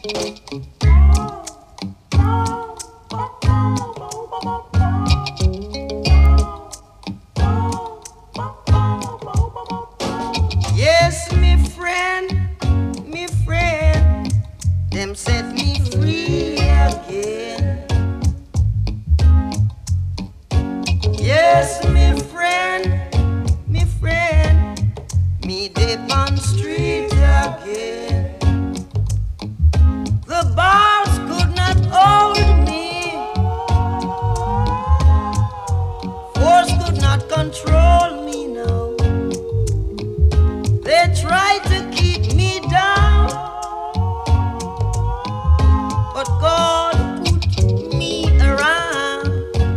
Yes, me friend, them set me free again. Yes, me friend, me dip on street again. The bars could not hold me, force could not control me now. They tried to keep me down, but God put me around.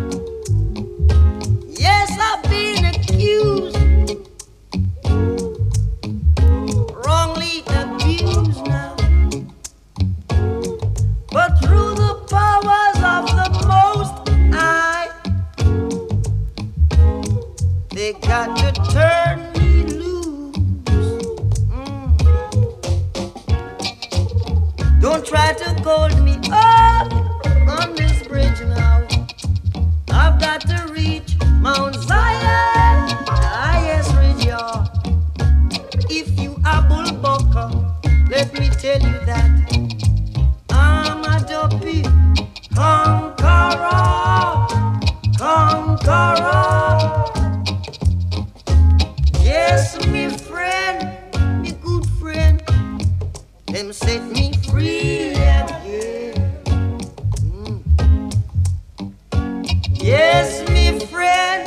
Yes, I've been accused, wrongly abused now, but through the powers of the Most High, they got to turn me loose. Don't try to hold me up on this bridge now. I've got to reach Mount Zion, highest ridge, y'all. If you are Bullbucker, let me tell you that I'm a dopey conqueror, conqueror. Yes, me friend, me good friend, them set me free again. Yes, me friend,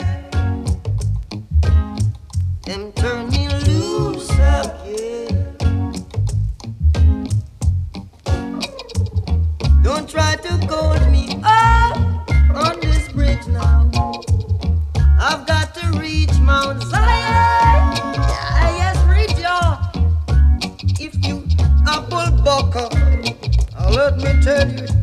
them turn me loose again. Don't try to hold me up on this bridge now. I've got to reach Mount Zion, highest ridge, y'all. If you apple bucker, let me tell you.